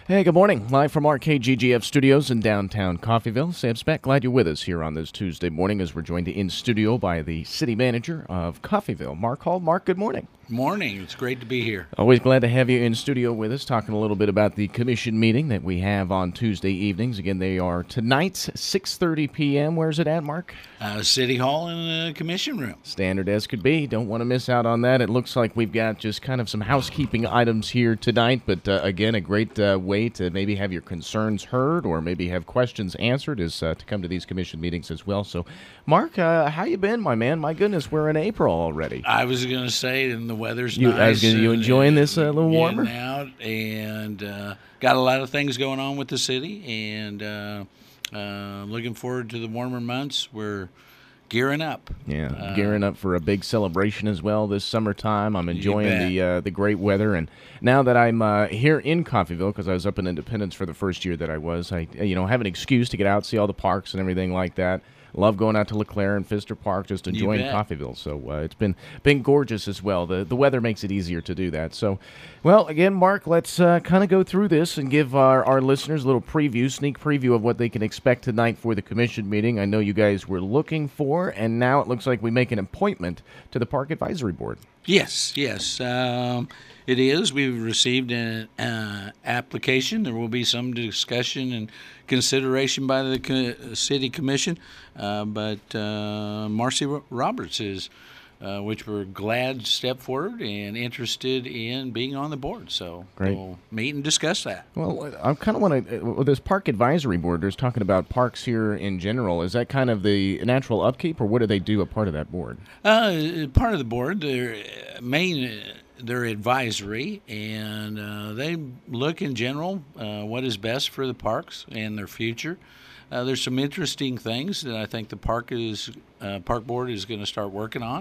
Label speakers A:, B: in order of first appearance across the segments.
A: Hey, good morning. Live from our KGGF studios in downtown Coffeyville. Sam Speck, glad you're with us here on this Tuesday morning as we're joined in studio by the city manager of Coffeyville, Mark Hall. Mark, good morning.
B: Morning. It's great to be here.
A: Always glad to have you in studio with us, talking a little bit about the commission meeting that we have on Tuesday evenings. Again, they are tonight, 6:30 p.m. Where's it at, Mark?
B: City Hall in the commission room.
A: Standard as could be. Don't want to miss out on that. It looks like we've got just kind of some housekeeping items here tonight, but again, a great way to maybe have your concerns heard or maybe have questions answered is to come to these commission meetings as well. So, Mark, how you been, my man? My goodness, we're in April already.
B: I was going to say, and the weather's nice.
A: You enjoying this a little warmer?
B: Getting out and got a lot of things going on with the city, and looking forward to the warmer months. We're gearing up.
A: Yeah, gearing up for a big celebration as well this summertime. I'm enjoying the great weather, and now that I'm here in Coffeyville, because I was up in Independence for the first year that I was, I have an excuse to get out, see all the parks and everything like that. Love going out to LeClaire and Pfister Park, just enjoying Coffeyville. So it's been gorgeous as well. The weather makes it easier to do that. So, well, again, Mark, let's kind of go through this and give our listeners a little sneak preview of what they can expect tonight for the commission meeting. I know you guys were looking for, and now it looks like we make an appointment to the Park Advisory Board.
B: Yes. It is. We've received an application. There will be some discussion and consideration by the city commission, but Marcy Roberts is, which we're glad stepped forward and interested in being on the board. So
A: Great.
B: We'll meet and discuss that.
A: Well, I kind of want to, this Park Advisory Board, there's talking about parks here in general. Is that kind of the natural upkeep, or what do they do a part of that board?
B: Part of the board, they're advisory, and they look in general what is best for the parks and their future. There's some interesting things that I think the park board is going to start working on,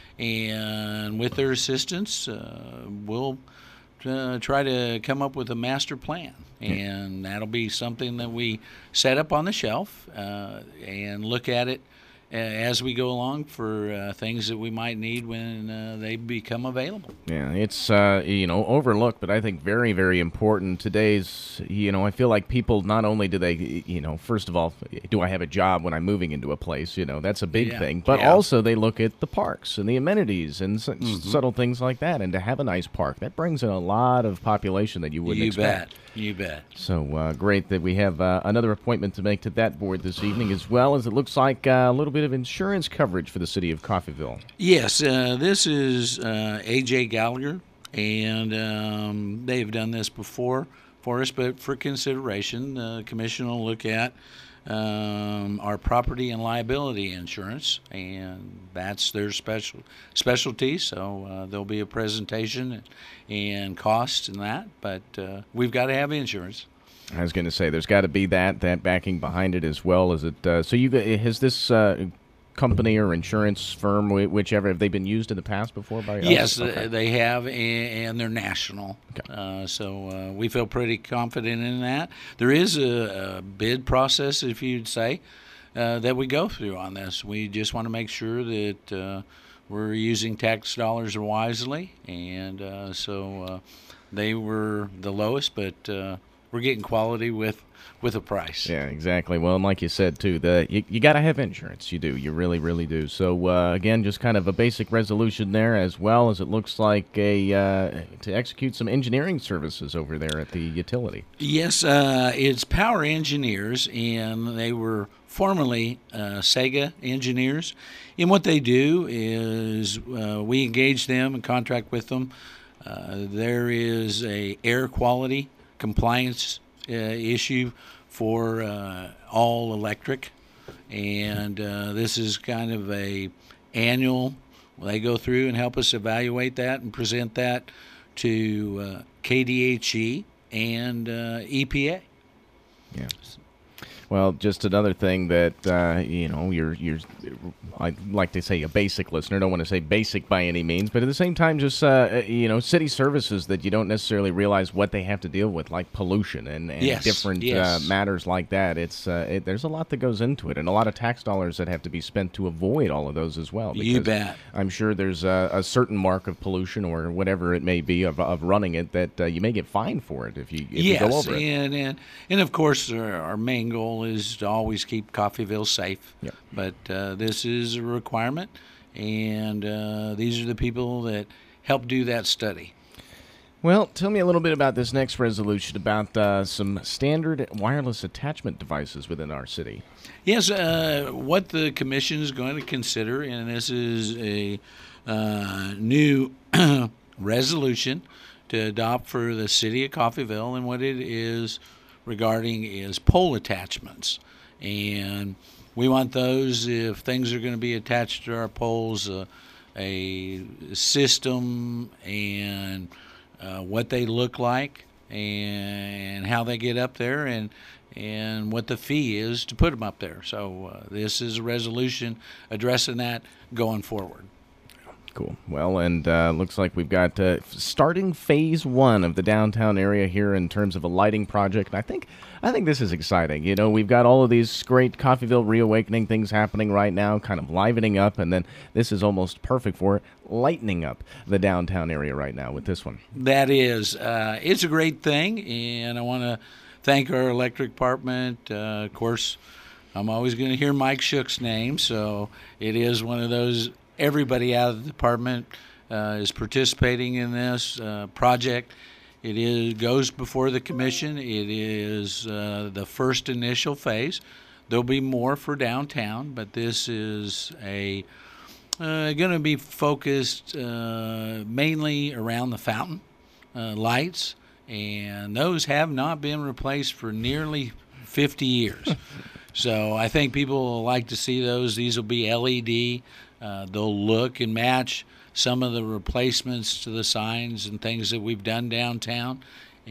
B: and with their assistance, we'll try to come up with a master plan, and that'll be something that we set up on the shelf and look at it as we go along for things that we might need when they become available.
A: Yeah, it's overlooked, but I think very, very important. Today's, I feel like people, not only do they, first of all, do I have a job when I'm moving into a place? That's a big thing. But also they look at the parks and the amenities and subtle things like that. And to have a nice park, that brings in a lot of population that you wouldn't expect.
B: You bet.
A: So great that we have another appointment to make to that board this evening, as well as it looks like a little bit of insurance coverage for the city of Coffeyville.
B: Yes, this is A.J. Gallagher, and they've done this before for us, but for consideration, the commission will look at our property and liability insurance, and that's their specialty. So there'll be a presentation and costs and that, but we've got to have insurance.
A: I was going to say there's got to be that backing behind it as well. Is it so? Has this company or insurance firm, whichever, have they been used in the past before by us?
B: Yes, they have, and they're national. Okay. So we feel pretty confident in that. There is a bid process, if you'd say, that we go through on this. We just want to make sure that we're using tax dollars wisely, and so they were the lowest, but we're getting quality with a price.
A: Yeah, exactly. Well, and like you said, too, you got to have insurance. You do. You really, really do. So, again, just kind of a basic resolution there, as well as it looks like to execute some engineering services over there at the utility.
B: Yes, it's Power Engineers, and they were formerly Sega Engineers. And what they do is we engage them and contract with them. There is a air quality compliance issue for all electric, and this is kind of a annual. They go through and help us evaluate that and present that to KDHE and EPA.
A: Yeah. Well, just another thing that you're I like to say a basic listener. Don't want to say basic by any means, but at the same time, just city services that you don't necessarily realize what they have to deal with, like pollution and different matters like that. There's a lot that goes into it, and a lot of tax dollars that have to be spent to avoid all of those as well.
B: You bet.
A: I'm sure there's a certain mark of pollution or whatever it may be of running it that you may get fined for it if you go over it.
B: And of course our main goal is to always keep Coffeyville safe.
A: Yep.
B: But this is a requirement, and these are the people that help do that study.
A: Well, tell me a little bit about this next resolution about some standard wireless attachment devices within our city.
B: Yes, what the commission is going to consider, and this is a new resolution to adopt for the city of Coffeyville, and what it is regarding is pole attachments. And we want those, if things are going to be attached to our poles, a system and what they look like and how they get up there and what the fee is to put them up there. So this is a resolution addressing that going forward.
A: Cool. Well, and looks like we've got starting phase 1 of the downtown area here in terms of a lighting project. And I think this is exciting. You know, we've got all of these great Coffeyville reawakening things happening right now, kind of livening up, and then this is almost perfect for lightening up the downtown area right now with this one.
B: That is. It's a great thing, and I want to thank our electric department. Of course, I'm always going to hear Mike Shook's name, so it is one of those. Everybody out of the department is participating in this project. It goes before the commission. It is the first initial phase. There'll be more for downtown, but this is going to be focused mainly around the fountain lights, and those have not been replaced for nearly 50 years. So I think people will like to see those. These will be LED. They'll look and match some of the replacements to the signs and things that we've done downtown,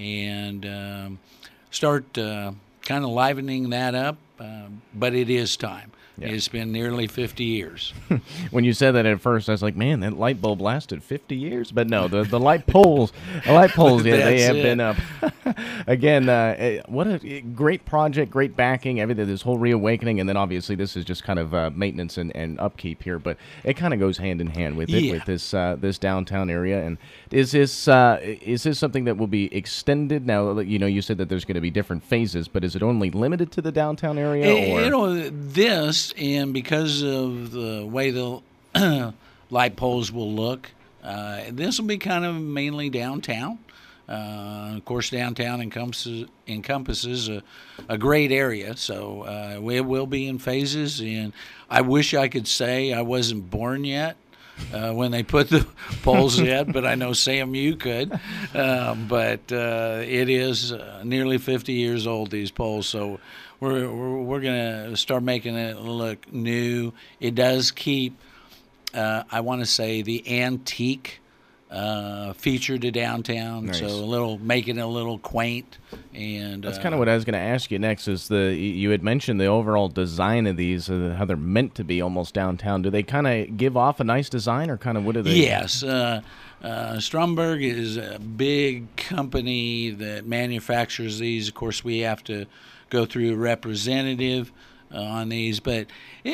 B: and start kind of livening that up. But it is time. Yeah. It's been nearly 50 years.
A: When you said that at first, I was like, man, that light bulb lasted 50 years. But no, the light poles, they have been up. Again, what a great project, great backing, everything, this whole reawakening. And then obviously this is just kind of maintenance and upkeep here. But it kind of goes hand in hand with it, with this downtown area. And is this something that will be extended? Now, you said that there's going to be different phases, but is it only limited to the downtown area?
B: This, and because of the way the light poles will look, this will be kind of mainly downtown. Of course, downtown encompasses a great area, so it will be in phases. And I wish I could say I wasn't born yet when they put the poles in, but I know, Sam, you could. But it is nearly 50 years old, these poles, so we're going to start making it look new. It does keep, I want to say, the antique feature to downtown. Nice. So making it a little quaint. And
A: that's kind of what I was going to ask you next. Is you had mentioned the overall design of these, how they're meant to be almost downtown. Do they kind of give off a nice design, or kind of what do they?
B: Yes. Stromberg is a big company that manufactures these. Of course, we have to go through a representative on these, but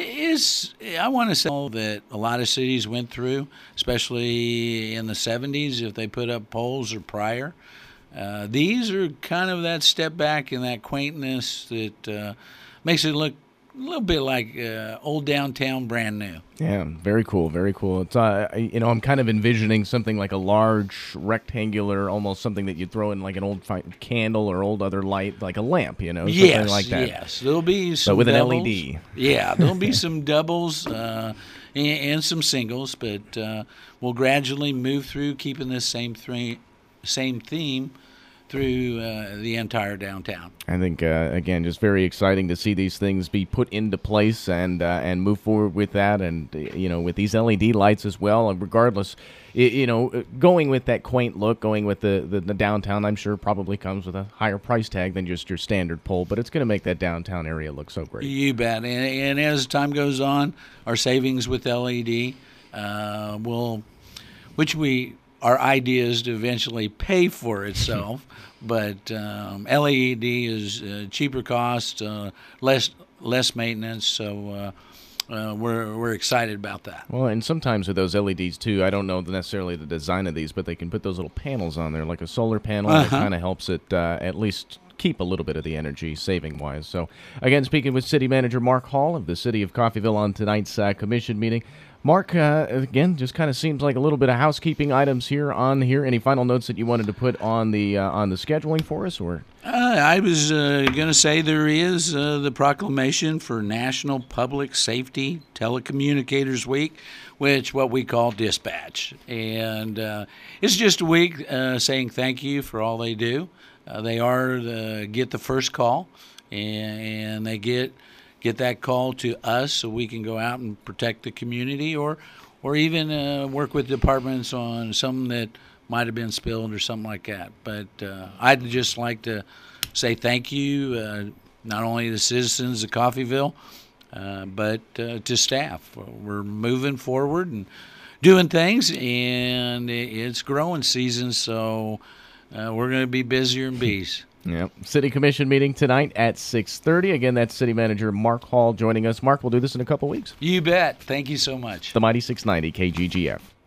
B: I want to say that a lot of cities went through, especially in the 70s, if they put up poles or prior. These are kind of that step back and that quaintness that makes it look a little bit like old downtown, brand new.
A: Yeah, very cool, very cool. It's I'm kind of envisioning something like a large rectangular, almost something that you'd throw in like an old candle or old other light, like a lamp, something like that.
B: Yes, there'll be some.
A: But with
B: doubles.
A: an LED.
B: Yeah, there'll be some doubles and some singles, but we'll gradually move through keeping this same theme through the entire downtown.
A: I think, again, just very exciting to see these things be put into place and move forward with that. And, with these LED lights as well, and regardless, going with that quaint look, going with the downtown, I'm sure probably comes with a higher price tag than just your standard pole, but it's going to make that downtown area look so great.
B: You bet. And as time goes on, our savings with LED our idea is to eventually pay for itself, but LED is cheaper cost, less maintenance, so we're excited about that.
A: Well, and sometimes with those LEDs too, I don't know necessarily the design of these, but they can put those little panels on there, like a solar panel, that kind of helps it at least keep a little bit of the energy saving-wise. So, again, speaking with City Manager Mark Hall of the City of Coffeyville on tonight's commission meeting. Mark, again, just kind of seems like a little bit of housekeeping items here. Any final notes that you wanted to put on the scheduling for us, or?
B: I was going to say there is the proclamation for National Public Safety Telecommunicators Week, which what we call Dispatch, and it's just a week saying thank you for all they do. They get the first call, and they get that call to us so we can go out and protect the community, or even work with departments on something that might have been spilled or something like that. But I'd just like to say thank you, not only to the citizens of Coffeyville, but to staff. We're moving forward and doing things, and it's growing season, so we're going to be busier and bees.
A: Yep. City Commission meeting tonight at 6:30. Again, that's City Manager Mark Hall joining us. Mark, we'll do this in a couple weeks.
B: You bet. Thank you so much.
A: The Mighty 690 KGGF.